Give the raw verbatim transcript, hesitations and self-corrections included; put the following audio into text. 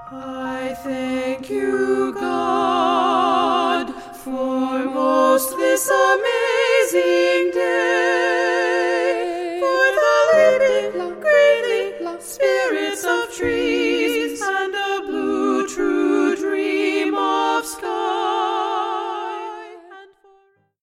I thank you, God, for most this amazing day, for the living, greatly spirits of trees.